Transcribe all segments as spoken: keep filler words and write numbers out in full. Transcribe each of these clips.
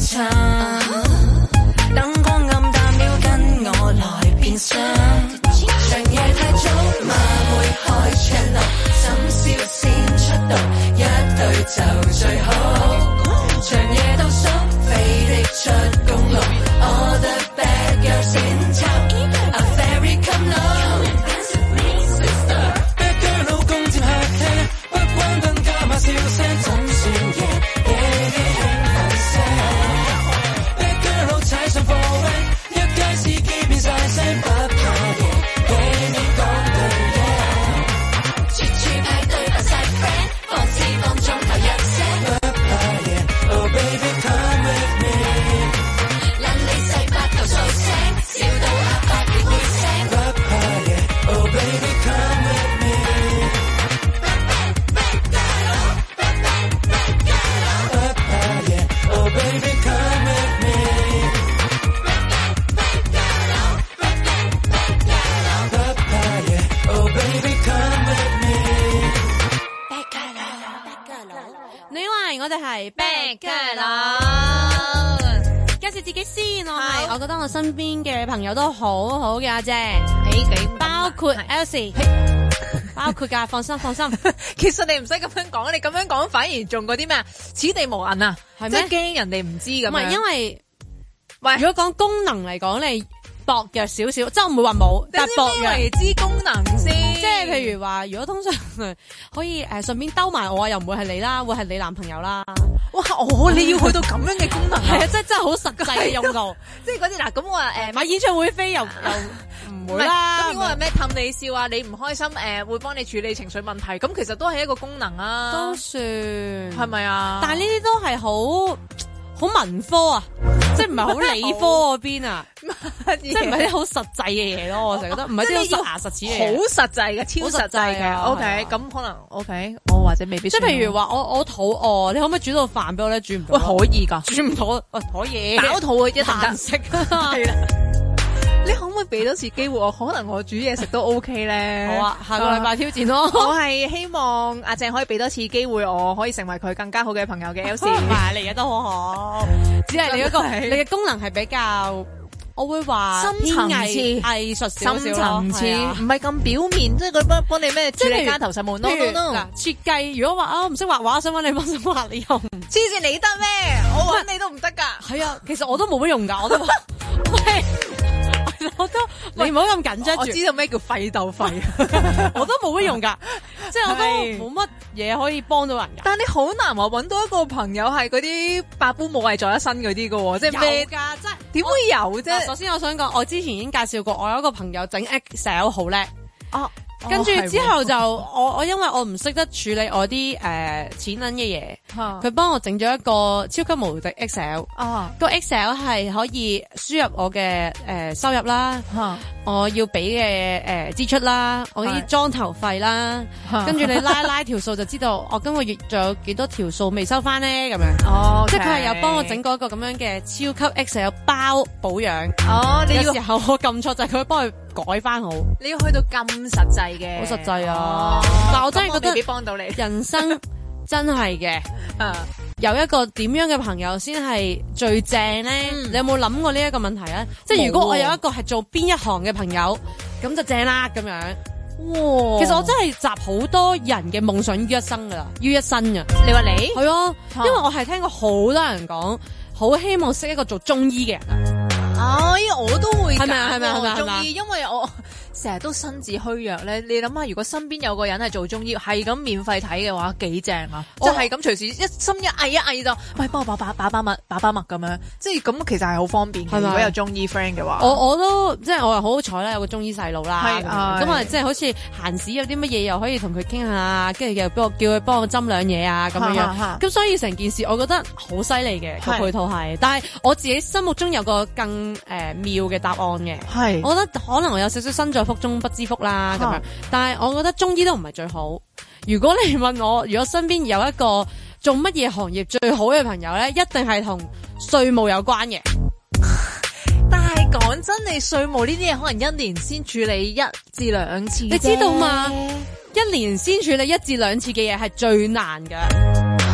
餐，燈光暗淡了，跟我來變身。長夜太早嘛，會開窗落，深宵先出道，一對就最好。長夜倒數，飛的出公路 ，All the bad girls in town are very come low。Dance with me, sister。Bad girl 老公接客廳，不關燈加碼笑聲，總算贏，夜夜興奮聲。Bad girl 老踩上貨 van，一街司機變晒聲，不怕贏，俾你講對嘢。處處派對扮晒 friend，放肆放縱頭一聲，不怕贏。Oh baby come with me，撚你細八頭數聲，笑到阿伯亦會聲，不怕贏。Oh baby come with me，不怕贏。Oh baby come with me，不怕贏。Oh baby come with me。 你話我哋係 bad girl 佬，介紹自己先，我係我覺得我身邊嘅朋友都好好嘅阿姐， 誒幾包括 Elsie，包括㗎，放心放心。 其實你唔使咁樣講，你咁樣講反而仲嗰啲咩啊？此地無銀啊， 係咩即係驚人哋唔知咁樣。 唔係因為， 喂， 如果講功能嚟講，你薄弱少少，即係我唔會話冇，但係薄弱。 為之功能先， 即係譬如話，如果通常可以誒順便兜埋我，又唔會係你啦，會係你男朋友啦。 哇！哦，你要去到咁樣嘅功能， 係啊，即係真係好實際嘅用途。 即係嗰啲嗱，咁我話誒買演唱會飛又又唔會啦。 咁如果話咩氹你笑啊，你唔開心誒，會幫你處理情緒問題，咁其實都係一個功能啊。 都算係咪啊？ 但係呢啲都係好好文科啊，即係唔係好理科嗰邊啊，即係唔係啲好實際嘅嘢咯。我成日覺得唔係啲好實牙實齒嘅嘢， 好實際嘅，超實際嘅。O K，咁可能 O K，我或者未必。 即係譬如話，我我肚餓，你可唔可以煮到飯俾我咧？煮唔到。 喂，可以㗎， 煮唔到，喂，可以。 飽肚一定得食。 係啦。你可唔可以俾多次機會我？可能我煮嘢食都 OK 咧。 好啊，下個禮拜挑戰咯。 我係希望阿鄭可以俾多次機會我，可以成為佢更加好嘅朋友嘅。有時唔係你而家都好好，只係你嗰個你嘅功能係比較，我會話深層次藝術少少咯， 深層次唔係咁表面，即係佢幫幫你咩處理家頭實務。no no no。 嗱，設計如果話啊唔識畫畫，想揾你幫手畫，你又唔黐線你得咩？我揾你都唔得㗎。 係啊，其實我都冇乜用㗎，我都話。我都你唔好咁緊張住， 我知道咩叫廢鬥廢， 我都冇乜用噶，即係我都冇乜嘢可以幫到人噶。 但係你好難話揾到一個朋友係嗰啲百般武藝在一身嗰啲噶，即係咩噶？即係點會有啫？ 首先我想講，我之前已經介紹過，我有一個朋友整 Excel 好叻。 哦。 跟住之後就我我因為我唔識得處理我啲誒、呃、錢銀嘅嘢，佢幫我整咗一個超級無敵 Excel。哦，個 Excel 係可以輸入我嘅誒、呃、收入啦，我要俾嘅誒支出啦，我啲裝頭費啦，跟住你拉拉條數就知道我今個月仲有幾多條數未收翻咧咁樣。哦，即係佢係有幫我整過一個咁樣嘅超級 Excel 包保養。哦，你要有時候我撳錯就係佢幫佢改翻好。 你要去到咁實際嘅， 好實際啊！但係我真係覺得未必幫到你。人生真係嘅，有一個點樣嘅朋友先係最正咧？嗯、你有冇諗過呢一個問題啊？即係如果我有一個係做邊一行嘅朋友，咁就正啦咁樣。哇！其實我真係集好多人嘅夢想於一身噶啦，於一身噶。 你話你係啊？因為我係聽過好多人講，好希望識一個做中醫嘅人啊。 哎，我都會係咪啊？係咪啊？係咪啊？ 中醫，因為我成日都身子虛弱咧。你諗下，如果身邊有個人係做中醫，係咁免費睇嘅話，幾正啊！即係咁隨時一心一翳一翳就，喂，幫我把把把把脈把把脈咁樣，即係咁其實係好方便嘅。如果有中醫 friend 嘅話， 我我都即係我又好好彩啦，有個中醫細路啦。 係咁啊，即係好似閒時有啲乜嘢又可以同佢傾下，跟住又幫我叫佢幫我針兩嘢啊咁樣樣。咁所以成件事我覺得好犀利嘅個配套係，但係我自己心目中有個更誒、呃、妙嘅答案嘅。係，我覺得可能我有少少身在福中不知福啦咁樣，但係我覺得中醫都唔係最好。如果你問我，如果身邊有一個做乜嘢行業最好嘅朋友咧，一定係同稅務有關嘅。 但係講真，你稅務呢啲嘢可能一年先處理一至兩次， 你知道嘛？一年先處理一至兩次嘅嘢係最難噶。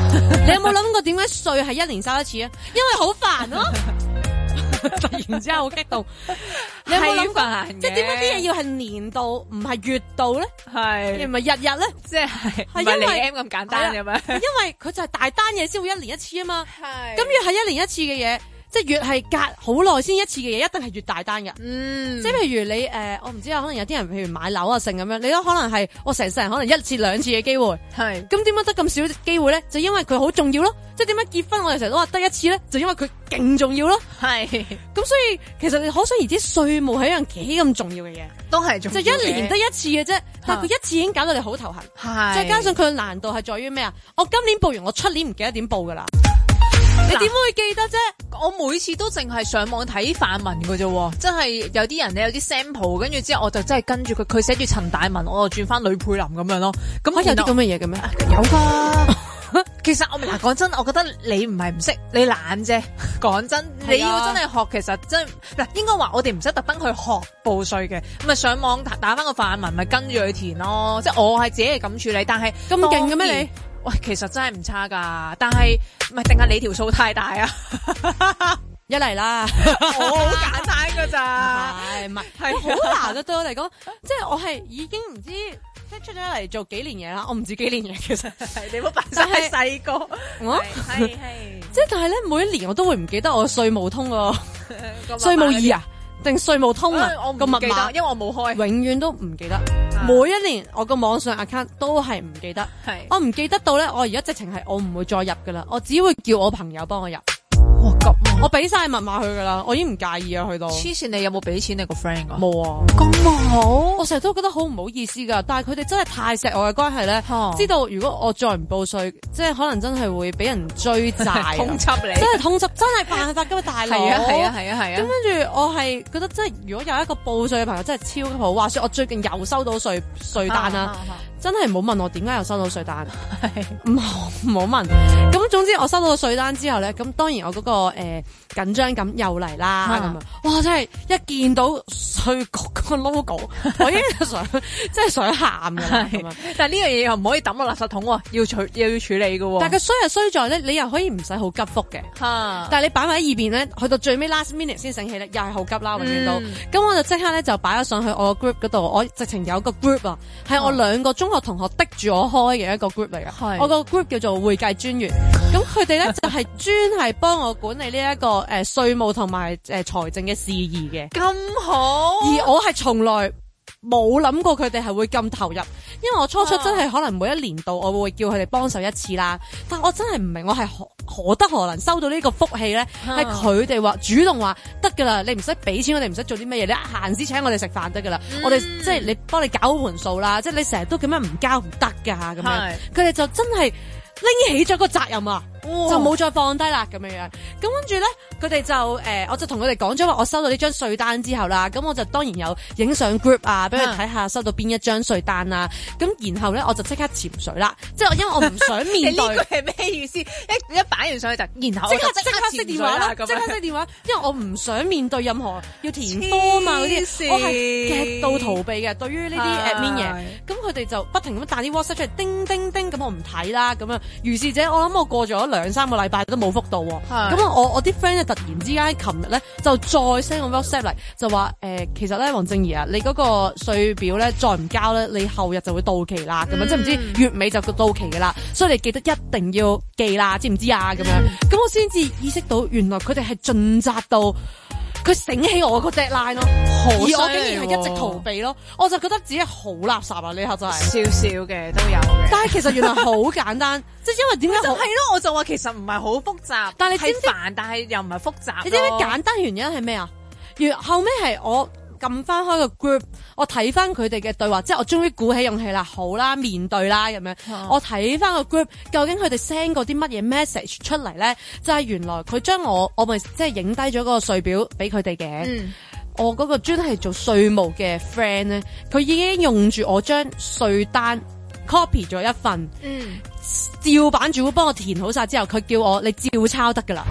你有冇諗過點解稅係一年收一次啊？因為好煩咯。突然之間好激動，你有冇諗過？即係點解啲嘢要係年度唔係月度咧？係，唔係日日咧？即係係因為 M 咁簡單嘅咩？因為佢就係大單嘢先會一年一次啊嘛。係，咁越係一年一次嘅嘢。即係越係隔好耐先一次嘅嘢，一定係越大單㗎。嗯，即係譬如你誒、呃，我唔知啊，可能有啲人譬如買樓啊，成咁樣，你都可能係我成世人可能一次兩次嘅機會。係，咁點解得咁少機會咧？就因為佢好重要咯。即係點解結婚我哋成日都話得一次咧？就因為佢勁重要咯。係，咁所以其實你可想而知，稅務係一樣幾咁重要嘅嘢，都係重要嘅。就一年得一次嘅啫，但係佢一次已經搞到你好頭痕。係，再加上佢嘅難度係在於咩啊？我今年報完，我出年唔記得點報噶啦。你點會記得啫？我每次都淨係上網睇範文㗎啫，真係有啲人咧有啲 sample， 跟住之後我就真係跟住佢，佢寫住陳大文，我就轉翻呂佩琳咁樣咯。咁有啲咁嘅嘢嘅咩？有噶。其實我嗱講真，我覺得你唔係唔識，你懶啫。講真，你要真係學，其實真嗱應該話我哋唔使特登去學報稅嘅，咪上網打翻個範文，咪跟住去填咯。即係我係自己係咁處理，但係咁勁嘅咩你？喂，其實真係唔差噶，但係唔係定係你條數太大啊？一嚟啦，我好簡單噶咋，係唔係？係好難噶，對我嚟講，即係我係已經唔知即係出咗嚟做幾年嘢啦，我唔知幾年嘢，其實係你冇扮晒係細個，我係係即係，但係咧每一年我都會唔記得我稅務通個稅務二啊。定稅務通啊，我個密碼，因為我冇開，永遠都唔記得。每一年我個網上 account 都係唔記得，係我唔記得到咧，我而家直情係我唔會再入噶啦，我只會叫我朋友幫我入。哇咁，我俾晒密碼佢噶啦，我已經唔介意啊，去到。黐線，你有冇俾錢你個 friend 啊？冇啊，咁好，我成日都覺得好唔好意思噶，但係佢哋真係太錫我嘅關係咧，知道如果我再唔報稅，即係可能真係會俾人追債，通緝你，真係通緝，真係犯法噶嘛大佬。係啊係啊係啊係啊。咁跟住我係覺得，即係如果有一個報稅嘅朋友，真係超級好。話說我最近又收到稅稅單啦。真係唔好問我點解又收到稅單，唔好唔好問。咁總之我收到個稅單之後咧，咁當然我嗰、那個誒緊張感又嚟啦咁啊！哇，真係一見到稅局個 logo， 我已經想真係想喊噶啦咁啊！但係呢樣嘢又唔可以抌落垃圾桶喎，要處又要處理噶。但係佢衰係衰在咧，你又可以唔使好急福嘅，但係你擺埋喺二邊咧，去到最尾 last minute 先醒起咧，又係好急啦，永遠都。咁、嗯、我就即刻咧就擺咗上去我個 group 嗰度，我直情有個 group 啊，係我兩個中學同學逼住我開嘅一個 group 嚟嘅，我個 group 叫做會計專員，咁佢哋咧就係專係幫我管理呢、這、一個誒稅務同埋誒財政嘅事宜嘅，咁好。而我係從來冇諗過佢哋係會咁投入，因為我初初真係可能每一年度我會叫佢哋幫手一次啦，但我真係唔明我係何何德何能收到呢個福氣咧？係佢哋話主動話得噶啦，你唔使俾錢，我哋唔使做啲乜嘢，你閒時請我哋食飯得噶啦，我哋即係你幫你搞好盤數啦，即係你成日都咁樣唔交唔得噶咁樣，佢哋就真係拎起咗個責任啊！就冇再放低啦咁樣樣，咁跟住咧，佢哋就誒、呃，我就同佢哋講咗話，我收到呢張稅單之後啦，咁我就當然有影相 group 啊，俾佢睇下收到邊一張稅單啊，咁然後咧我就即刻潛水啦，即係因為我唔想面對。你呢句係咩意思？一一擺完上去就，然後即刻即刻熄電話啦，即刻熄電話，因為我唔想面對任何要填 form 啊嗰啲，我係極度逃避嘅。對於呢啲 admin 嘢，咁佢哋就不停咁彈啲 WhatsApp 出嚟，叮叮叮，咁我唔睇啦，咁樣。如是者，我諗我過咗兩三個禮拜都冇覆到，咁我我啲 friend 咧突然之間，琴日咧就再 send 個 WhatsApp 嚟，就話誒、呃，其實咧黃正怡啊，你嗰個稅表咧再唔交咧，你後日就會到期啦，咁樣、嗯、即係唔知月尾就到期噶啦，所以你記得一定要寄啦，知唔知啊？咁樣，咁、嗯、我先至意識到，原來佢哋係盡責到。佢醒起我個 deadline 咯，而我竟然係一直逃避咯，我就覺得自己好垃圾啊！呢下真係少少嘅都有嘅，但係其實原來好簡單，即係因為點解就係咯，我就話其實唔係好複雜，但係你知唔知煩，但係又唔係複雜。你知唔知簡單原因係咩啊？原後尾係我撳翻開個 group， 我睇翻佢哋嘅對話，即係我終於鼓起勇氣啦，好啦，面對啦咁樣。嗯、我睇翻個 group， 究竟佢哋 send 過啲乜嘢 message 出嚟咧？就係、是、原來佢將我，我咪即係影低咗嗰個稅表俾佢哋嘅。嗯、我嗰個專係做稅務嘅 friend 咧，佢已經用住我張稅單 copy 咗一份，嗯、照版主幫我填好晒之後，佢叫我你照抄得噶啦。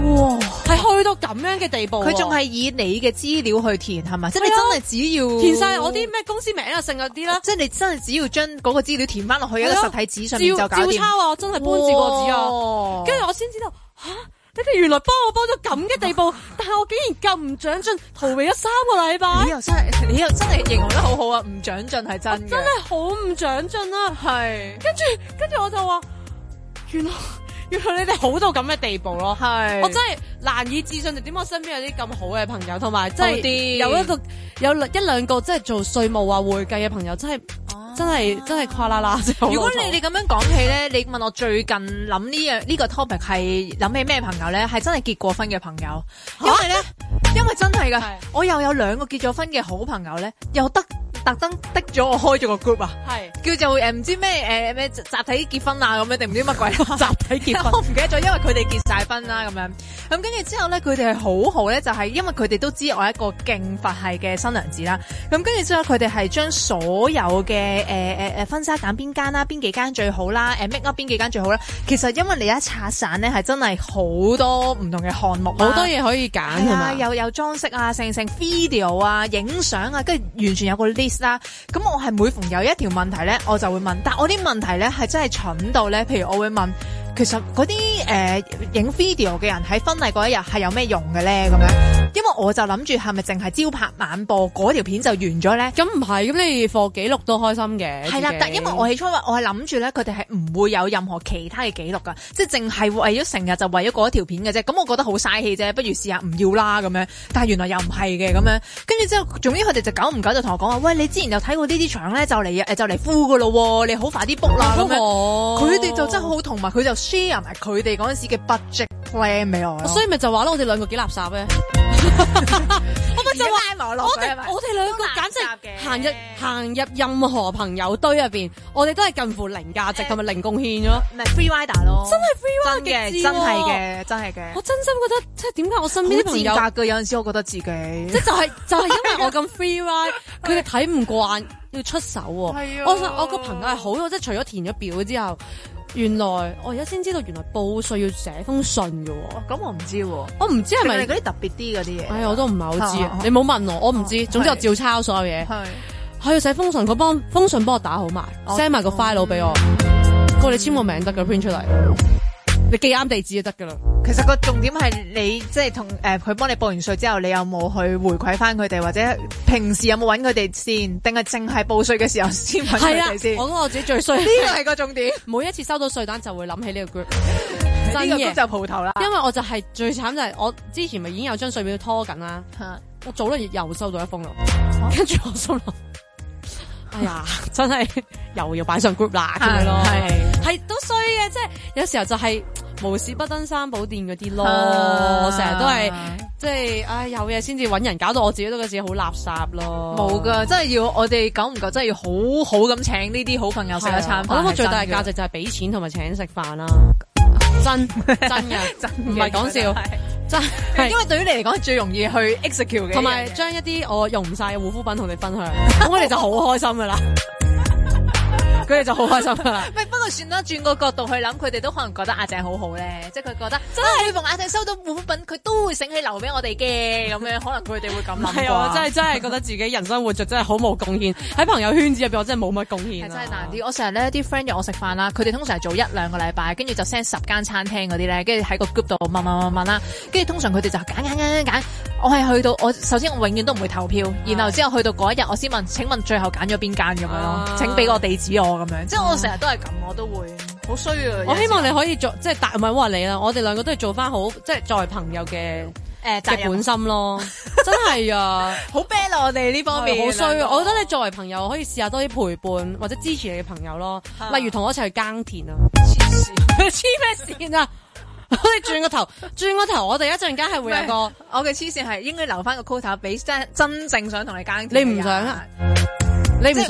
哇， 係去到咁樣嘅地步。 佢仲係以你嘅資料去填係咪？即係你真係只要填晒我啲咩公司名啊，剩嗰啲啦。 即係你真係只要將嗰個資料填翻落去一個實體紙上面就搞掂。 照抄啊，我真係搬字過紙啊。跟住我先知道吓。你哋原來幫我幫到咁嘅地步，但係我竟然咁唔長進，逃避咗三個禮拜。 你又真係，你又真係形容得好好啊！唔長進係真嘅， 真係好唔長進啊！ 係， 跟住跟住我就話，原來原來你哋好到咁嘅地步咯。 係， 我真係難以置信，就點解我身邊有啲咁好嘅朋友，同埋真係有一個有一兩個即係做稅務啊會計嘅朋友，真係。真係真係跨啦啦！ 如果你哋咁樣講起咧，你問我最近諗呢樣呢個 topic 係諗起咩朋友咧？係真係結過婚嘅朋友，因為咧，因為真係噶，我又有兩個結咗婚嘅好朋友咧，又得特登的咗我開咗個 group 啊，係叫做誒唔知咩誒咩集體結婚啊咁樣定唔知乜鬼集體結婚，我唔記得咗，因為佢哋結晒婚啦咁樣。咁跟住之後咧，佢哋係好好咧，就係因為佢哋都知我係一個勁佛系嘅新娘子啦。咁跟住之後，佢哋係將所有嘅誒誒誒婚紗揀邊間啦，邊幾間最好啦，誒 make up 邊幾間最好啦。其實因為你一拆散咧，係真係好多唔同嘅項目， 好多嘢可以揀係嘛， 又有裝飾啊、成成 video 啊、影相啊，跟住完全有個 list 啦。咁我係每逢有一條問題咧，我就會問，但我啲問題咧係真係蠢到咧，譬如我會問。其實嗰啲誒影 video 嘅人喺婚禮嗰一日係有咩用嘅咧？咁樣，因為我就諗住係咪淨係朝拍晚播嗰條片就完咗咧？ 咁唔係，咁你放記錄都開心嘅。係啦， 但因為我起初話我係諗住咧，佢哋係唔會有任何其他嘅記錄噶，即係淨係為咗成日就為咗嗰一條片嘅啫。咁我覺得好嘥氣啫，不如試下唔要啦咁樣。但係原來又唔係嘅咁樣，跟住之後，總之佢哋就久唔久就同我講話，喂，你之前有睇過呢啲場咧，就嚟誒就嚟敷噶咯，你好快啲 book 啦咁樣。佢哋就真係好，同埋佢就share 埋佢哋嗰陣時嘅 budget plan 俾我， 所以咪就話咯，我哋兩個幾垃圾咧。我咪就話我哋我哋兩個簡直行入行入任何朋友堆入邊，我哋都係近乎零價值同埋零貢獻咗。 唔係 free rider 咯， 真係 free rider 嘅，真係嘅，真係嘅。 我真心覺得，即係點解我身邊啲朋友好賤格嘅，有陣時我覺得自己， 即係就係就係因為我咁 free ride，佢哋睇唔慣，要出手喎。係啊，我我個朋友係好咗，即係除咗填咗表之後。原來我而家先知道，原來報稅要寫封信嘅喎。 咁我唔知喎， 我唔知係咪嗰啲特別啲嗰啲嘢。 唉，我都唔係好知啊。你冇問我，我唔知。總之我照抄所有嘢。係，係要寫封信，佢幫封信幫我打好埋 ，send 埋個 file 俾我。佢你簽個名得㗎 print 出嚟。你記啱地址就得噶啦。 其實個重點係你即係同誒佢幫你報完稅之後，你有冇去回饋翻佢哋，或者平時有冇揾佢哋先，定係淨係報稅嘅時候先揾佢哋先？ 我覺得我自己最衰，呢個係個重點。 每一次收到稅單就會諗起呢個 group， 真嘅就蒲頭啦。 因為我就係最慘就係我之前咪已經有張稅表拖緊啦，我早兩日又收到一封咯，跟住我心諗。哎呀，真係又要擺上 group 啦咁樣咯，係係都衰嘅，即係有時候就係無事不登三寶殿嗰啲咯，我成日都係即係，唉有嘢先至搵人，搞到我自己都覺得自己好垃圾咯。冇噶，真係要我哋久唔久真係要好好咁請呢啲好朋友食一餐飯。我諗我最大嘅價值就係俾錢同埋請食飯啦，真真嘅，真唔係講笑。真係，因為對於你嚟講係最容易去 execute 嘅，同埋將一啲我用唔晒嘅護膚品同你分享，咁我哋就好開心噶啦。佢哋就好開心噶啦。喂，不過算啦，轉個角度去諗，佢哋都可能覺得阿鄭好好咧，即係佢覺得真係每逢阿鄭收到護膚品，佢都會醒起留俾我哋嘅，咁樣可能佢哋會咁諗。係啊，真係真係覺得自己人生活着真係好冇貢獻，喺朋友圈子入邊我真係冇乜貢獻。係真係難啲。我成日咧啲 friend 約我食飯啦，佢哋通常係做一兩個禮拜，跟住就 send 十間餐廳嗰啲咧，跟住喺個 group 度問問問問啦，跟住通常佢哋就揀揀揀揀揀。我係去到我首先我永遠都唔會投票，然後之後去到嗰一日我先問，請問最後揀咗邊間咁樣咯？請俾個地址我咁樣，即係我成日都係咁，我都會好衰啊！我希望你可以做即係大唔係話你啦，我哋兩個都係做翻好即係作為朋友嘅誒嘅本心咯，真係啊，好 bad 啊！我哋呢方面好衰啊！我覺得你作為朋友可以試下多啲陪伴或者支持你嘅朋友咯，例如同我一齊去耕田啊！黐線，黐咩線啊！我哋轉個頭，轉個頭，我哋一陣間係會有個，我嘅黐線係應該留翻個 quota 俾真真正想同你耕田。你唔想啊？你唔想？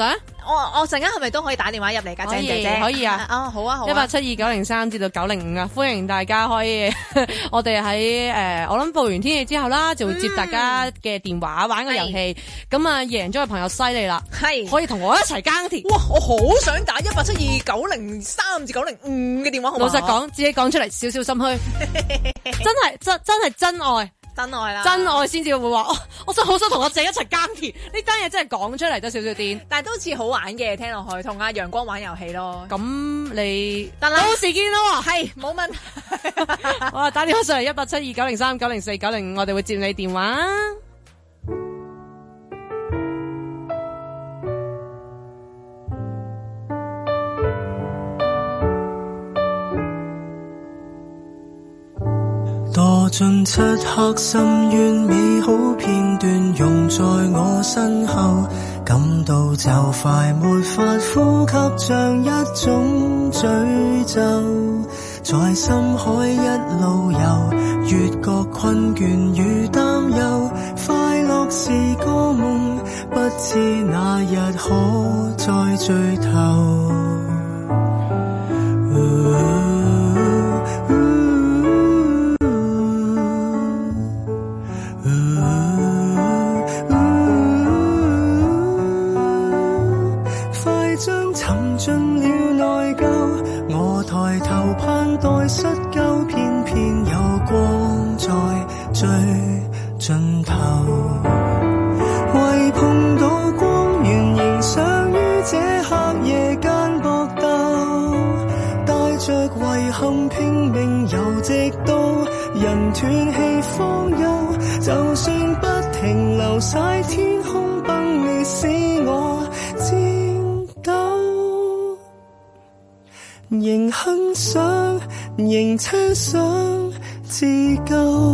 我我陣間係咪都可以打電話入嚟㗎？鄭姐姐可以啊， 啊好啊好啊， 一八七二九零三至到九零五啊，歡迎大家可以，我哋喺誒我諗報完天氣之後啦，就會接大家嘅電話玩個遊戲，咁啊贏咗嘅朋友犀利啦，係可以同我一齊耕田。 哇！我好想打一八七二九零三至九零五嘅電話號碼。 老實講，自己講出嚟少少心虛，真係真真係真愛。 真愛啦， 真愛先至會話，哦，我真係好想同阿姐一齊耕田。呢單嘢真係講出嚟都少少癲， 但係都似好玩嘅，聽落去同阿陽光玩遊戲咯。 咁你得啦，到時見咯， 係冇問題。 好啊，打電話上嚟一八七二九零三九零四九零五，我哋會接你電話。 墮進漆黑深淵，美好片段融在我身後，感到就快沒法呼吸，像一種詛咒，在深海一路游，越過困倦與擔憂，快樂是個夢，不知哪日可再聚頭。失救，偏偏有光在最盡頭，為碰到光源仍想於這黑夜間搏鬥，帶着遺憾拼命游直到人斷氣方休，就算不停留晒天空崩裂使我顫抖，仍很想仍奢想自救，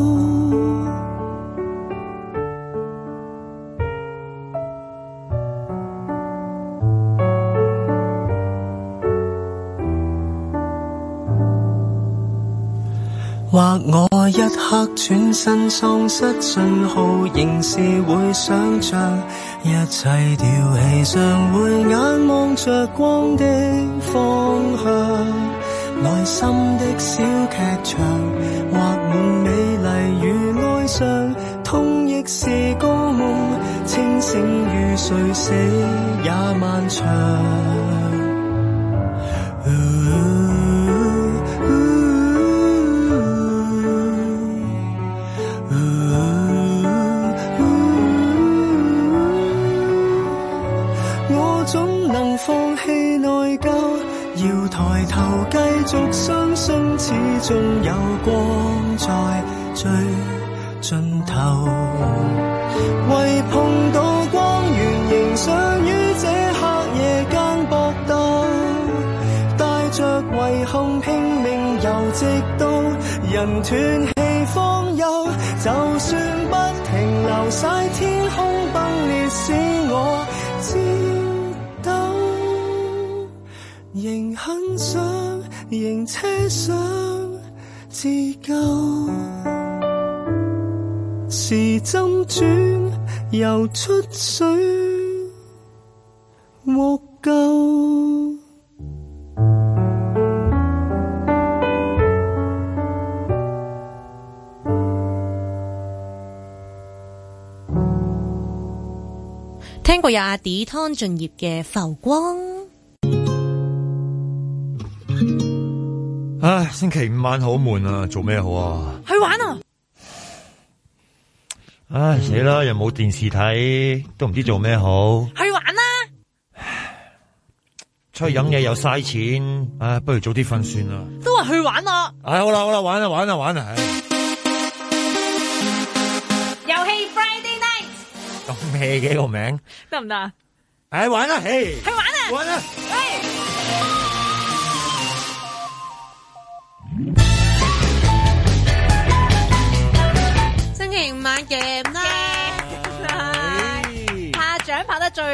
或我一刻轉身喪失信號，仍是會想像一切掉氣，常會眼望着光的方向，內心的小劇場，畫滿美麗與哀傷，痛亦是個夢，清醒與睡死也漫長。我總能放棄內疚，要抬頭繼續相信，始終有光在最盡頭。為碰到光源，仍想於這黑夜間搏鬥，帶着遺憾拼命游直到人斷氣方休，就算不停留晒天空崩裂使我顫抖，仍很想仍奢想自救，時針轉游出水獲救。 聽過有阿 D 湯俊業嘅浮光。 唉，星期五晚好悶啊，做咩好啊？ 去玩啊！ 唉，死啦，又冇電視睇，都唔知做咩好。 去玩啦！ 出去飲嘢又嘥錢，唉，不如早啲瞓算啦。 都話去玩啊！ 唉，好啦好啦，玩啊玩啊玩啊！ 遊戲 Friday Night 咁咩嘅個名得唔得啊？ 唉，玩啦，嘿， 去玩啊！ 玩啊！ 喂！ 星期五晚嘅啦， 拍掌拍得最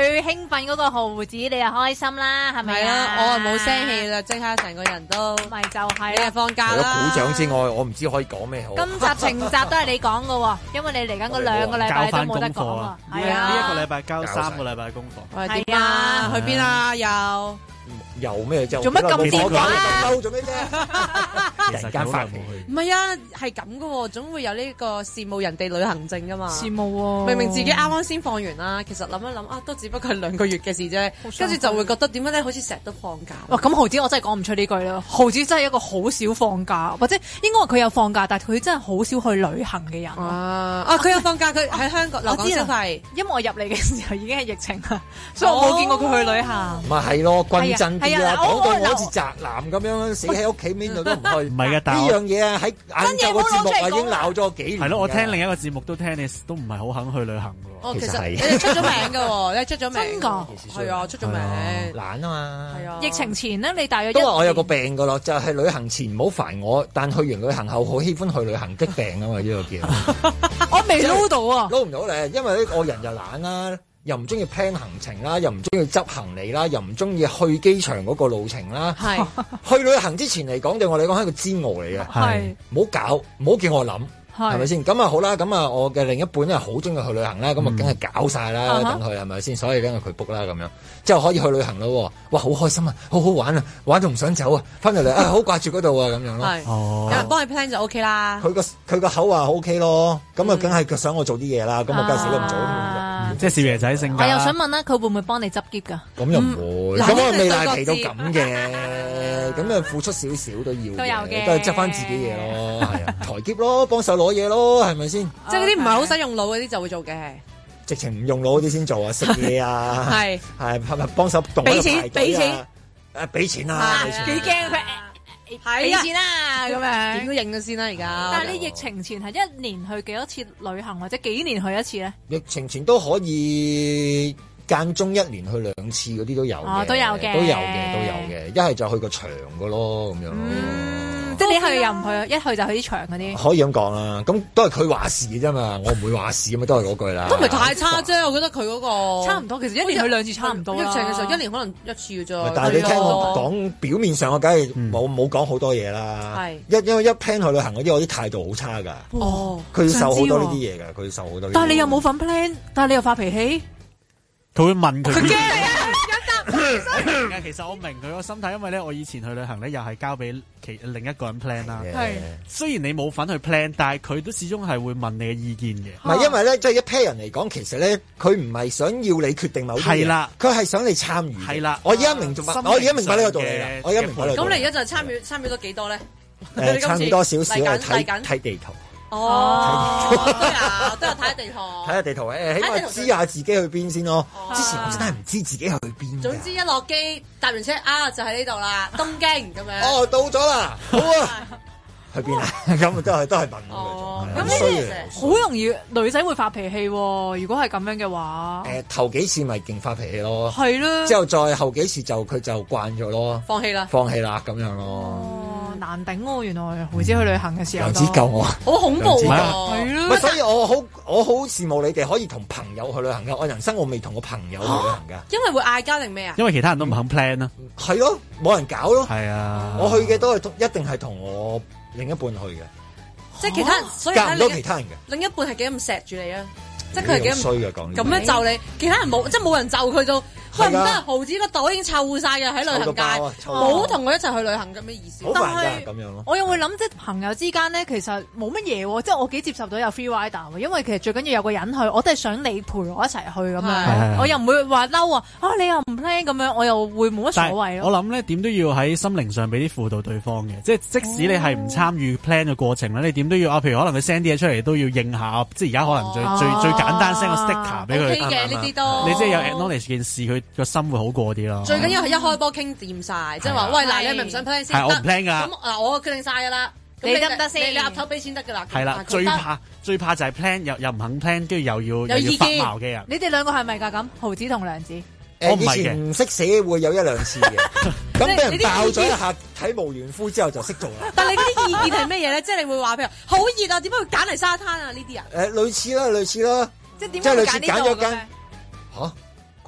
最興奮嗰個毫子，你又開心啦，係咪啊？ 我啊冇聲氣啦，即刻成個人都咪就係你係放假啦。 除咗鼓掌之外，我唔知可以講咩好。 今集情集都係你講㗎喎，因為你嚟緊嗰兩個禮拜都冇得講啊。係啊， 呢一個禮拜交三個禮拜功課。 係點啊？去邊啊？又又咩啫？ 做乜咁癲啊？ 嬲做咩啫？ 其實間發冇去。 唔係啊，係咁噶喎，總會有呢個羨慕人哋旅行證噶嘛。 羨慕喎， 明明自己啱啱先放完啦，其實諗一諗啊，都只不過係兩個月嘅事啫，跟住就會覺得點解咧，好似成日都放假。 哇！咁豪子我真係講唔出呢句啦。豪子真係一個好少放假，或者應該話佢有放假，但係佢真係好少去旅行嘅人。 啊啊！佢有放假，佢喺香港留港消費。 因為我入嚟嘅時候已經係疫情啦，所以我冇見過佢去旅行。 咪係咯，均真啲啦，講到我好似宅男咁樣，死喺屋企邊度都唔去。 唔係嘅，但呢樣嘢啊喺晏晝個節目啊已經鬧咗幾年。 係咯，我聽另一個節目都聽你都唔係好肯去旅行嘅。 哦，其實你哋出咗名㗎喎，你出咗名㗎， 係啊，出咗名， 懶啊嘛。 係啊。 疫情前咧，你大約都話我有個病㗎咯，就係旅行前唔好煩我，但去完旅行後好喜歡去旅行的病啊嘛，呢個叫。 我未撈到啊， 撈唔到咧，因為咧我人又懶啦。又唔中意 plan 行程啦，又唔中意執行李啦，又唔中意去機場嗰個路程啦。 係去旅行之前嚟講，對我嚟講係一個煎熬嚟嘅。 係唔好搞，唔好叫我諗，係咪先？咁啊好啦，咁啊我嘅另一半咧好中意去旅行啦，咁啊梗係搞晒啦，等佢係咪先？所以梗係佢 book 啦咁樣，之後可以去旅行咯。哇，好開心啊，好好玩啊，玩到唔想走啊，翻到嚟啊好掛住嗰度啊咁樣咯。 係，有人幫你 plan 就 OK 啦。 佢個佢個口話 OK 咯，咁啊梗係佢想我做啲嘢啦，咁我梗係死都唔做。 即係少爺仔性格。 我又想問啦，佢會唔會幫你執喼㗎？ 咁又唔會，咁我未賴皮到咁嘅，咁啊付出少少都要， 都有嘅， 都係執翻自己嘢咯，係啊，抬喼咯，幫手攞嘢咯，係咪先？ 即係嗰啲唔係好使用腦嗰啲就會做嘅， 直情唔用腦嗰啲先做啊，食嘢啊，係係係咪幫手動俾錢俾錢誒俾錢啊， 幾驚佢。俾錢啦，咁樣點都認咗先啦而家。 但係你疫情前係一年去幾多次旅行，或者幾年去一次咧？ 疫情前都可以間中一年去兩次嗰啲都有嘅， 都有嘅， 都有嘅，都有嘅。一係就去個長嘅咯，咁樣。 即係你去又唔去，一去就去啲長嗰啲。 可以咁講啦，咁都係佢話事嘅啫嘛，我唔會話事咁啊，都係嗰句啦。 都唔係太差啫，我覺得佢嗰個差唔多。其實一年去兩次差唔多。 疫情嘅時候一年可能一次嘅啫。 但係你聽我講表面上，我梗係冇冇講好多嘢啦。係一因為一 plan 去旅行嗰啲，我啲態度好差㗎。哦，佢要受好多呢啲嘢㗎，佢要受好多。 但係你又冇份 plan，但係你又發脾氣。 佢會問佢。 佢驚啊！ 其實我明佢個心態，因為咧我以前去旅行咧又係交俾其另一個人 plan 啦。係雖然你冇份去 plan，但係佢都始終係會問你嘅意見嘅。 唔係因為咧，即係一 pair 人嚟講，其實咧佢唔係想要你決定某啲嘢，係啦，佢係想你參與。係啦，我而家明白，我而家明白呢個道理啦。我而家明白呢個道理。 咁你而家就參與參與咗幾多咧？ 誒，參與多少少睇睇睇地圖。 哦，都有都有睇下地圖， 睇下地圖誒，起碼知下自己去邊先咯。之前我真係唔知自己去邊。 總之一落機搭完車啊，就喺呢度啦，東京咁樣。 哦，到咗啦，好啊，去邊啊？咁都係都係問我咁呢啲好容易女仔會發脾氣喎。如果係咁樣嘅話， 誒頭幾次咪勁發脾氣咯， 係咯， 之後再後幾次就佢就慣咗咯， 放棄啦， 放棄啦咁樣咯。 難頂喎，原來豪子去旅行嘅時候， 楊子救我， 好恐怖啊！係咯， 所以我好我好羨慕你哋可以同朋友去旅行㗎。我人生我未同過朋友去旅行㗎， 因為會嗌交定咩啊？ 因為其他人都唔肯 plan 啦， 係咯，冇人搞咯。 係啊， 我去嘅都係一定係同我另一半去嘅， 即係其他人，所以夾唔到其他人嘅。 另一半係幾咁錫住你啊？即係佢係幾咁衰嘅講， 咁樣就你，其他人冇，即係冇人就佢就。喂，唔得，豪子個袋已經臭晒嘅喺旅行界，冇同佢一齊去旅行嘅咩意思？ 好煩㗎咁樣咯。 我又會諗，即係朋友之間咧，其實冇乜嘢喎，即係我幾接受到有 free rider，因為其實最緊要有個人去，我都係想你陪我一齊去咁樣，我又唔會話嬲啊，啊你又唔 plan 咁樣，我又會冇乜所謂咯。 我諗咧點都要喺心靈上俾啲輔導對方嘅，即係即使你係唔參與 plan 嘅過程咧，你點都要啊，譬如可能佢 send 啲嘢出嚟都要應下，即係而家可能最最最簡單 send 個 sticker 俾佢。 嘅呢啲都， 你即係有 acknowledge 件事，佢個心會好過啲咯。 最緊要係一開波傾掂晒，即係話喂嗱，你係咪唔想 plan 先？ 係我唔 plan 㗎。 咁嗱，我決定晒㗎啦。 你得唔得先？ 你岌頭俾錢得㗎啦。 係啦，最怕最怕就係 plan 又又唔肯 plan，跟住又要又要發毛嘅人。 你哋兩個係咪㗎咁？豪子同梁子。 誒以前唔識寫會有一兩次嘅，咁俾人爆咗一下，體無完膚之後就識做啦。 但係你嗰啲意見係咩嘢咧？即係你會話譬如好熱啊，點解會揀嚟沙灘啊？呢啲人誒類似啦，類似啦， 即係點即係類似揀揀咗間嚇。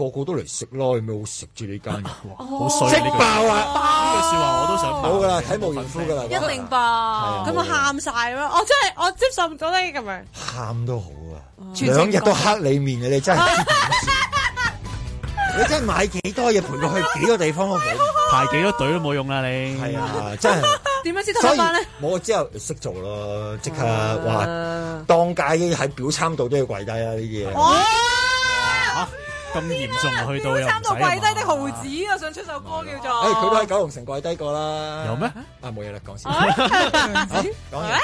個個都嚟食咯，有咩好食住呢間嘢？ 好衰食爆啊！ 呢句説話我都想冇噶啦，睇無完膚噶啦， 一定爆。 咁我喊晒咯，我真係我接受唔到呢咁樣。 喊都好啊，兩日都黑你面啊！你真係唔知點算。你真係買幾多嘢陪佢去幾個地方都冇， 排幾多隊都冇用啦你。 係啊，真係。 點樣先得翻咧？ 冇之後識做咯，即刻話當街喺表參度都要跪低啊！呢啲嘢。 哇！咁嚴重去到又唔使跪低的豪子啊！想出首歌叫做。 誒，佢都喺九龍城跪低過啦。 有咩？ 啊，冇嘢啦，講笑。 講嘢。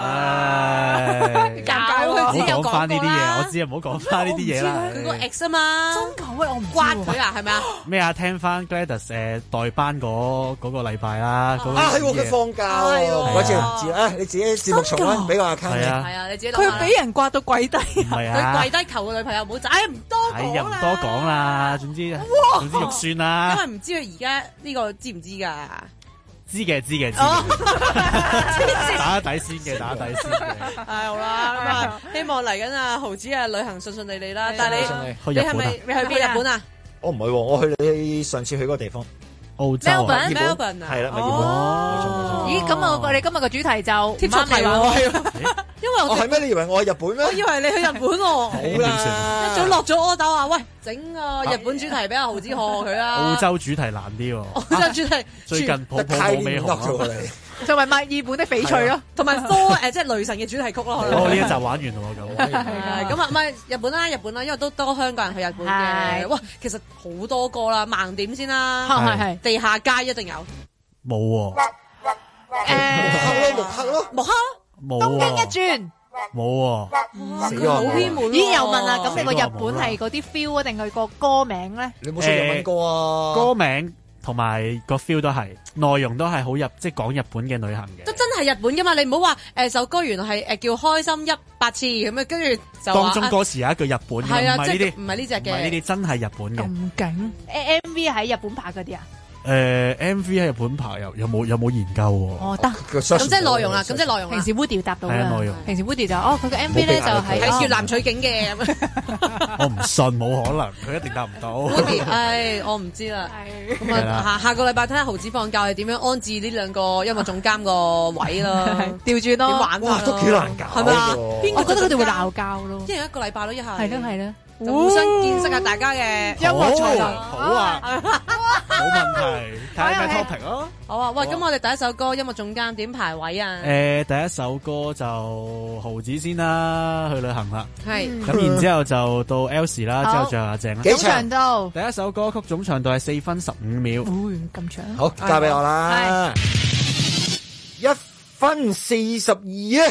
唉，唔好講翻呢啲嘢，我知啊，唔好講翻呢啲嘢啦。 佢個 X 啊嘛。真㗎喂，我唔關佢啊，係咪啊？ 咩啊？聽翻 Gladys 誒代班嗰嗰個禮拜啦。 啊，係喎，佢放假喎。嗰次唔知啊，你自己節目重溫俾個 account。 係啊， 係啊，你自己。 佢俾人刮到跪低。 係啊。 佢跪低求個女朋友唔好走，哎唔多講啦。 多講啦，總之總之肉酸啦。 因為唔知佢而家呢個知唔知㗎？ 知嘅知嘅知。打底先嘅，打底先嘅。 係好啦，咁啊，希望嚟緊啊豪子啊旅行順順利利啦。但係你你係咪你去邊日本啊？ 我唔係喎，我去你上次去嗰個地方。 澳洲啊 Melbourne 啊，係啦，咪日本。冇錯冇錯。 咦，咁我我哋今日個主題就貼出題喎。因為我係咩？你以為我去日本咩？ 我以為你去日本喎。 好啦， 一早落咗 order 話，喂，整個日本主題俾阿豪子學佢啦。 澳洲主題難啲喎。 澳洲主題最近泡泡冇尾紅。 同埋墨爾本的翡翠咯， 同埋科誒即係雷神嘅主題曲咯。 哦，呢一集玩完咯咁。 係咁啊，唔係日本啦，日本啦，因為都多香港人去日本嘅。哇，其實好多歌啦，盲點先啦， 係係地下街一定有。 冇喎。 誒， 木刻咯， 木刻冇。 東京一轉。 冇喎，死啊！ 好偏門。 咦？又問啦，咁你個日本係嗰啲 feel 啊，定係個歌名咧？ 你冇識日文歌啊？ 歌名。同埋個 feel 都係，內容都係好日，即係講日本嘅旅行嘅。 都真係日本噶嘛？你唔好話誒首歌原來係誒叫開心一百次咁樣，跟住就當中歌詞有一句日本嘅，唔係呢啲， 唔係呢隻嘅， 唔係呢啲真係日本嘅。 咁勁！M V 喺日本拍嗰啲啊？ 誒 M V 喺日本拍有有冇有冇研究喎？ 哦得， 咁即係內容啦，咁即係內容。 平時 Woody 答到啦， 內容。 平時 Woody 就哦，佢個 M V 咧就係係越南取景嘅。 我唔信，冇可能，佢一定答唔到。 Woody，唉，我唔知啦。咁啊，下下個禮拜睇下豪子放假係點樣安置呢兩個音樂總監個位咯， 調轉咯， 點玩哇，都幾難搞， 係咪啊？ 邊個覺得佢哋會鬧交咯？ 一人一個禮拜咯，一下。 係咯係咯。 互相見識下大家嘅音樂才能， 好啊，冇問題，睇下咩 topic 咯。 好啊，喂，咁我哋第一首歌音樂總監點排位啊？ 誒，第一首歌就豪子先啦，去旅行啦。 係。 咁然之後就到 Elsie 啦，之後仲有阿鄭啦。 幾長度？ 第一首歌曲總長度係四分十五秒。 咁長。 好，交俾我啦。一分四十二啊！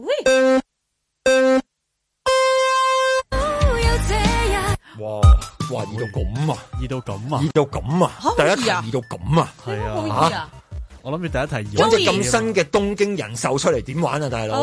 哇哇熱到咁啊！ 熱到咁啊！ 熱到咁啊！第一題熱到咁啊！ 係啊！嚇！ 我諗住第一題揾隻咁新嘅東京人壽出嚟點玩啊，大佬！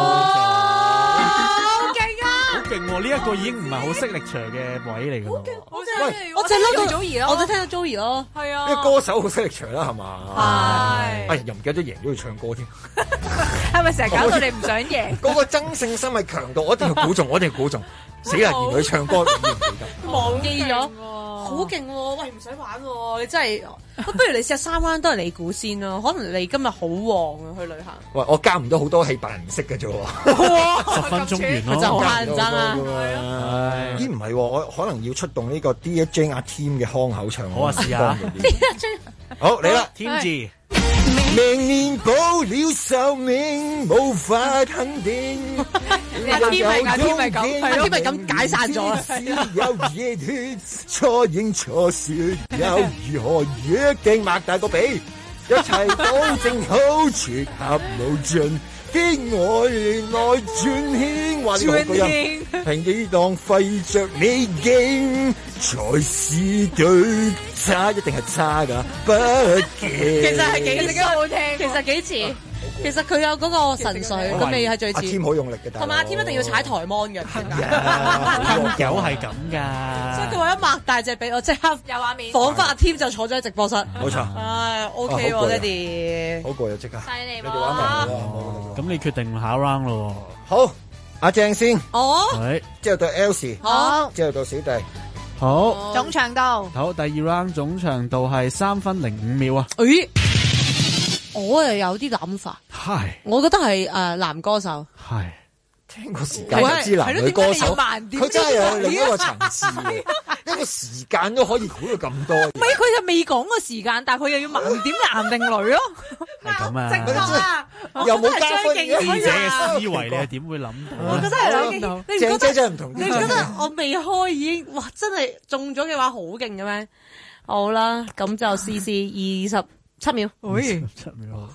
好勁啊！ 好勁喎！呢一個已經唔係好識力場嘅位嚟㗎咯。 喂，我淨係聽到 Joey 咯，我淨係聽到 Joey 咯。係啊！ 啲歌手好識力場啦，係嘛？ 係。 哎，又唔記得咗贏咗去唱歌添。 係咪成日搞到你唔想贏？ 嗰個爭勝心係強到，我一定要估中，我一定要估中。死啦！原來佢唱歌，你唔記得？ 忘記咗，好勁喎！喂，唔使玩喎，你真係，不如你試下三彎都係你估先咯。可能你今日好旺啊，去旅行。 喂，我加唔到好多戲，扮唔識嘅啫喎。 十分鐘完咯， 就好乞人憎啊！ 咦，唔係喎，我可能要出動呢個 D J 阿 Tim 嘅腔口唱。 好啊，試下。 好嚟啦， 天字。 明年保了壽命，無法肯定。 阿天咪阿天咪咁， 阿天咪咁解散咗啦。 有熱血，錯認錯説，又如何約定擘大個髀，一齊保證好撮合無盡，經愛內轉圈，話呢個好過音，平幾檔費着你勁，才是對差，一定係差㗎，不記。 其實係幾好聽，其實幾似。其實佢有嗰個神髓，個味係最似。 阿添好用力嘅， 同埋阿添一定要踩台 mon 嘅， 有係咁㗎。 所以佢話一擘大隻髀，我即刻有畫面，彷彿阿添就坐咗喺直播室。 冇錯。 唉 ，OK 喎，爹哋。 好過啊！即刻。 犀利你哋玩埋咁你決定下 round 咯。 好，阿鄭先。 哦。 係。 之後到 Elsie。 好。 之後到小弟。 好， 總長度。 好，第二 round 總長度係三分零五秒啊。 誒，我又有啲諗法。 係， 我覺得係誒男歌手。 係。 聽個時間就知男女歌手，佢真係有另一個層次嘅，一個時間都可以估到咁多。 唔係佢就未講個時間，但係佢又要盲點男定女咯。 係咁啊， 正啊， 又冇加分嘅記者嘅思維，你係點會諗到？ 我覺得係兩件，你鄭姐真係唔同。 你覺得我未開已經哇，真係中咗嘅話好勁嘅咩？好啦，咁就試試二十七秒。 二十七秒。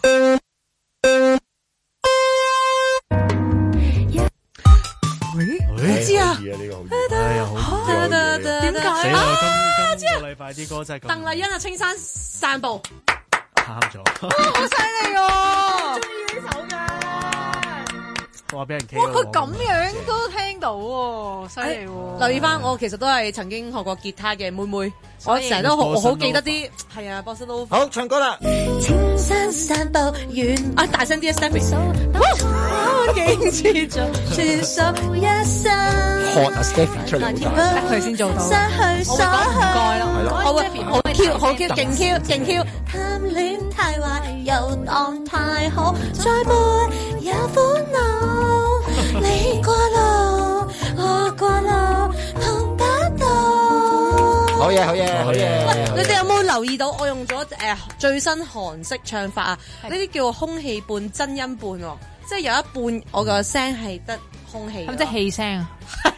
我知啊， 哎呀，好點解死啦！今今個禮拜啲歌真係咁。 鄧麗欣啊，青山散步， 啱咗， 好犀利喎！中意呢首㗎， 哇！俾人 K 哇！佢咁樣都聽到喎，犀利喎！ 留意翻，我其實都係曾經學過吉他嘅妹妹，我成日都好好記得啲係啊 Bossa Nova。 好，唱歌啦！ 青山散步遠啊，大聲啲啊 Stephy！ 我竟知做傳屬一生。 學啊 Stephy 出嚟好大， 佢先做到。 失去所唔該咯， 係咯， 我會好 Q 好 Q 勁 Q 勁 Q。 貪戀太壞又當太好，再沒有苦惱。你過路，我過路，碰不到。 好嘢，好嘢，好嘢！ 你哋有冇留意到我用咗誒最新韓式唱法啊？呢啲叫空氣伴真音伴喎，即係有一半我個聲係得空氣。 咁即係氣聲啊？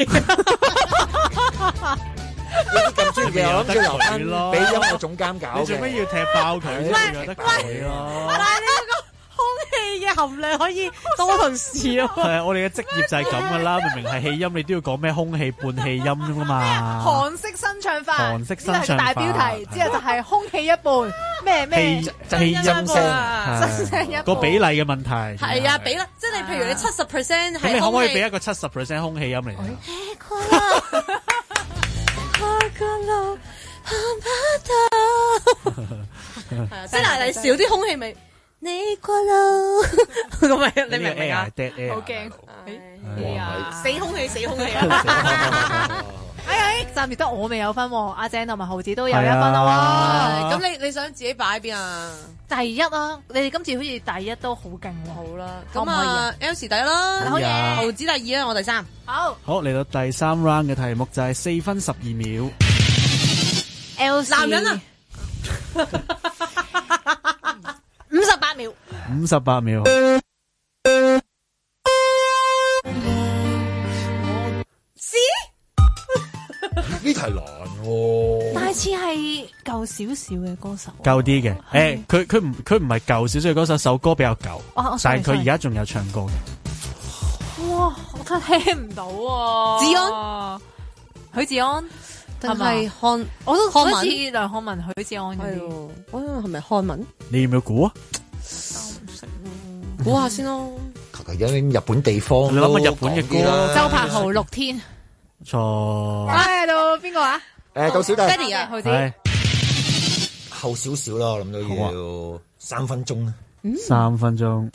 呢啲咁專業，我諗住留翻俾音樂總監搞嘅。 你做咩要踢爆佢？ 喂有得佢咯。 但係你嗰個空氣嘅含量可以多同少。 係啊，我哋嘅職業就係咁噶啦，明明係氣音，你都要講咩空氣伴氣音噶嘛。 韓式新唱法， 韓式新唱法， 大標題之後就係空氣一半，咩咩氣音聲， 真聲一半個比例嘅問題。 係啊，比啦，即係你譬如你七十 percent 係空氣， 咁你可唔可以俾一個七十 percent 空氣音嚟？係啊，即係嗱，你少啲空氣咪你過路咁咪，你明唔明啊？ 好驚，哎呀， 死空氣，死空氣啊！ 哎哎，暫時得我未有分喎，阿鄭同埋豪子都有一分啊！ 咁你你想自己擺喺邊啊？ 第一啊，你哋今次好似第一都好勁喎， 好啦，咁啊 L 時第一啦， 好嘢， 豪子第二啦，我第三， 好， 好嚟到第三 round 嘅題目就係四分十二秒。 L 男人啊， 五十八秒， 五十八秒。 呢題難喎， 但係似係舊少少嘅歌手， 舊啲嘅，誒，佢佢唔佢唔係舊少少嘅歌手，首歌比較舊，但係佢而家仲有唱歌嘅。 哇，我真係聽唔到喎。 子安， 許志安定係漢？ 我都漢文好似梁漢文、許志安嗰啲。 哦，係咪漢文？ 你要唔要估啊？ 唔識， 估下先咯。 求其啲日本地方， 你諗下日本嘅歌， 周柏豪、六天。 錯。 唉，到邊個啊？ 誒，到小弟。 Daddy 啊， 豪子。 後少少啦，我諗都要三分鐘啊。 三分鐘。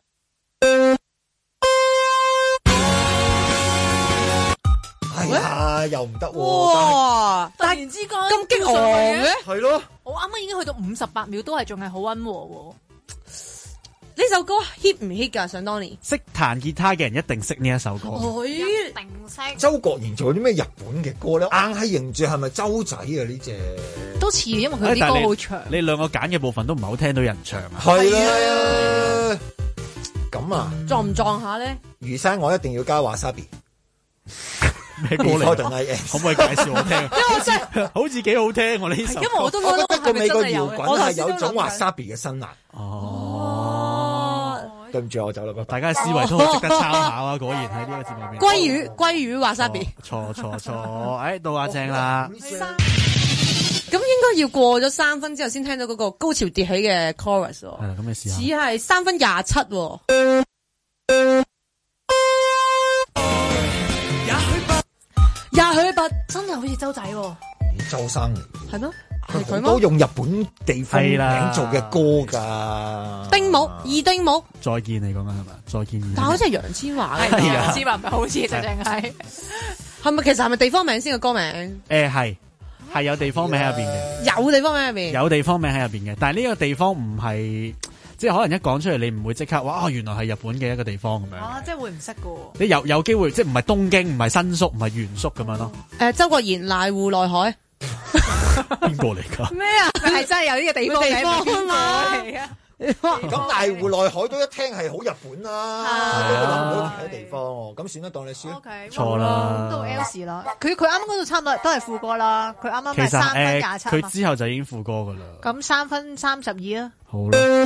係啊，又唔得喎。 哇！突然之間咁激昂嘅， 係咯。 我啱啱已經去到五十八秒，都係仲係好溫和喎。 呢首歌 hit 唔 hit 㗎？想當年識彈吉他嘅人一定識呢一首歌。 一定識。 周國賢做啲咩日本嘅歌咧？硬係認住係咪周仔啊？呢隻都似，因為佢啲歌好長。 你兩個揀嘅部分都唔係好聽到人唱啊。 係啊。咁啊， 撞唔撞下咧？ 餘生我一定要加 Wasabi。 咩歌嚟？可唔可以介紹我聽？ 因為真係好似幾好聽我呢首。 因為我都覺得個美國搖滾滾係有種 Wasabi 嘅辛辣。 哦， 對唔住，我走啦。 大家嘅思維都好值得參考啊！果然喺呢個節目入邊。 鮭魚，鮭魚 Wasabi。 錯錯錯！誒，到阿正啦。 咁應該要過咗三分之後先聽到嗰個高潮迭起嘅 chorus 喎。 係啦，咁你試下。 似係三分廿七喎。也許不真係好似周仔喎。 周生嚟。 係咩？ 係佢都用日本地方名做嘅歌噶。 丁木，二丁木。 再見你講緊係咪？再見。 但好似係楊千嬅嘅。 係楊千嬅唔係好似就淨係。 係咪其實係咪地方名先個歌名？ 誒係係有地方名喺入邊嘅， 有地方名入邊， 有地方名喺入邊嘅，但係呢個地方唔係。即係可能一講出嚟，你唔會即刻哇！原來係日本嘅一個地方咁樣。 啊，即係會唔識㗎喎。 你有有機會，即係唔係東京，唔係新宿，唔係原宿咁樣咯。 誒，周國賢瀨戶內海， 邊個嚟㗎？ 咩啊？係真係有呢個地方地方啊嘛。 係啊。 咁瀨戶內海都一聽係好日本啦，都諗唔到其他地方喎。咁算啦，當你輸。 OK， 錯啦。 到 L 時啦。佢佢啱啱嗰度差唔多都係副歌啦。佢啱啱係三分廿七。 佢之後就已經副歌㗎啦。 咁三分三十二啊。 好啦。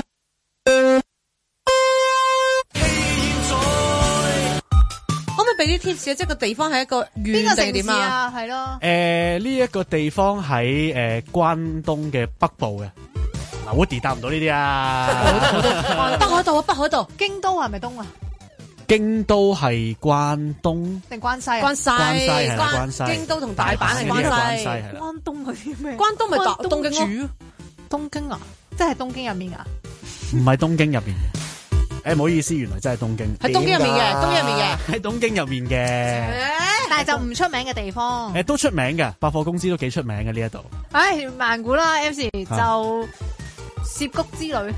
可唔可以俾啲 tips 啊？即係個地方係一個縣定係點啊？ 係咯。 誒，呢一個地方喺誒關東嘅北部嘅。嗱，Woody答唔到呢啲啊。 北海道啊，北海道。 京都係咪東啊？ 京都係關東定關西？ 關西。 關西係關西。 京都同大阪係關西。 關東係啲咩？ 關東咪東京咯。 東京啊？即係東京入面啊？ 唔係東京入邊嘅。誒，唔好意思，原來真係東京。 喺東京入面嘅，東京入面嘅， 喺東京入面嘅。 但係就唔出名嘅地方。 誒，都出名嘅，百貨公司都幾出名嘅呢一度。 唉，曼谷啦 ，M C 就涉谷之旅。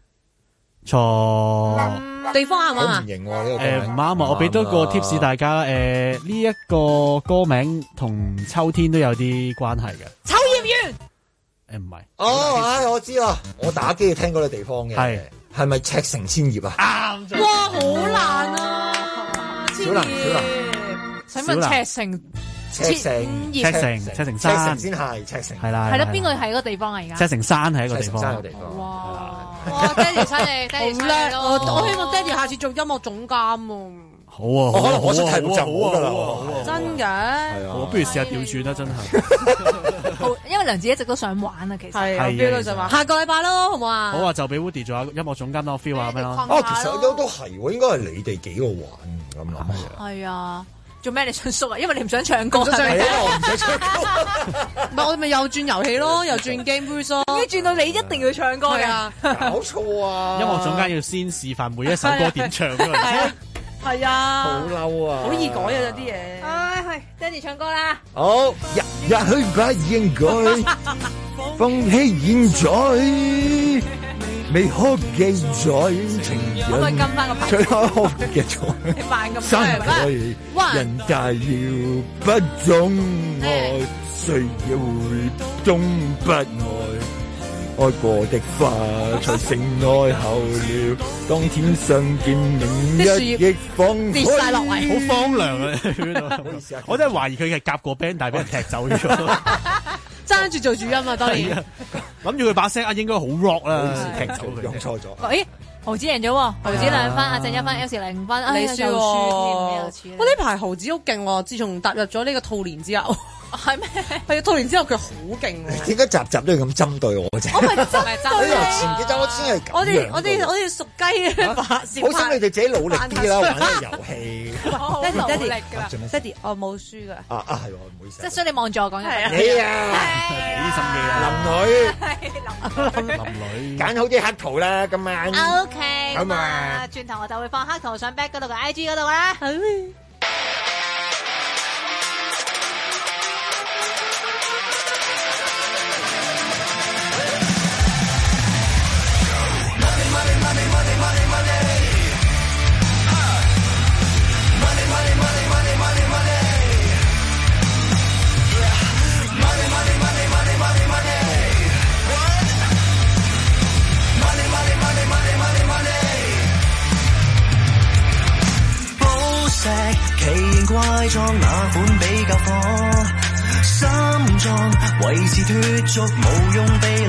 錯。 地方啱唔啱啊？ 唔型喎呢個。 誒，唔啱啊！我俾多個 tips 大家。誒，呢一個歌名同秋天都有啲關係嘅。 秋葉原。 誒，唔係。 哦，唉，我知啦，我打機聽過呢個地方嘅。係。係咪赤城千葉啊？ 啱。哇，好難啊！ 小南，小南。 請問赤城？ 赤城， 赤城，赤城山先係赤城。 係啦。 係啦，邊個係嗰個地方啊？而家。 赤城山係一個地方。 赤城山嘅地方。 哇！哇，爹哋犀利，爹哋好叻！我我希望爹哋下次做音樂總監喎。 好啊， 可能我識題目就好噶啦， 真嘅。係啊，我不如試下調轉啦，真係。 好，因為梁子一直都想玩啊，其實係啊，邊個想玩？下個禮拜咯，好唔好啊？ 好啊，就俾 Woody 做下音樂總監咯 feel 下咩咯。 哦，其實都都係喎，應該係你哋幾個玩咁諗係。 係啊，做咩你想縮啊？因為你唔想唱歌。 係啊，我唔想唱歌。 唔係我哋咪又轉遊戲咯，又轉 game boost 咯。 點解轉到你一定要唱歌㗎？ 搞錯啊！ 音樂總監要先示範每一首歌點唱㗎嘛。 係啊， 好嬲啊！ 好易改啊，有啲嘢。 唉，係爹哋唱歌啦。 好，日日去不應該，放棄現在，未可記載情人。 可唔可以跟翻個拍？ 最後嘅錯。 你慢咁三歲人大了不懂愛，誰又會懂不愛？愛過的花才成愛後了，當天相見明日亦放跌晒落嚟， 好荒涼啊！我真係懷疑佢係夾過 band，但係俾人踢走咗， 爭住做主音啊！當然諗住佢把聲啊，應該好 rock 啦，踢走佢， 用錯咗。 咦，豪子贏咗，豪子兩分，阿鄭一分 ，L 時零分， 你輸喎！ 添， 我呢排豪子好勁喎，自從踏入咗呢個兔年之後。 係咩？ 係啊，兔年之後佢好勁喎。 點解集集都要咁針對我啫？ 我咪針對你由前幾集我先係咁樣。 我哋我哋我哋屬雞嘅， 好心你哋自己努力啲啦，玩呢個遊戲。 爹哋爹哋㗎啦， 爹哋我冇輸㗎。 啊啊係喎，唔好意思。 即係所以你望住我講嘢。 你啊， 俾心機啊， 林女，林女，揀好啲黑圖啦，今晚。 O K，咁啊，轉頭我就會放黑圖上 back 嗰度嘅 I G 嗰度啦。 奇形怪狀那款比較火，心臟維持脫俗無用地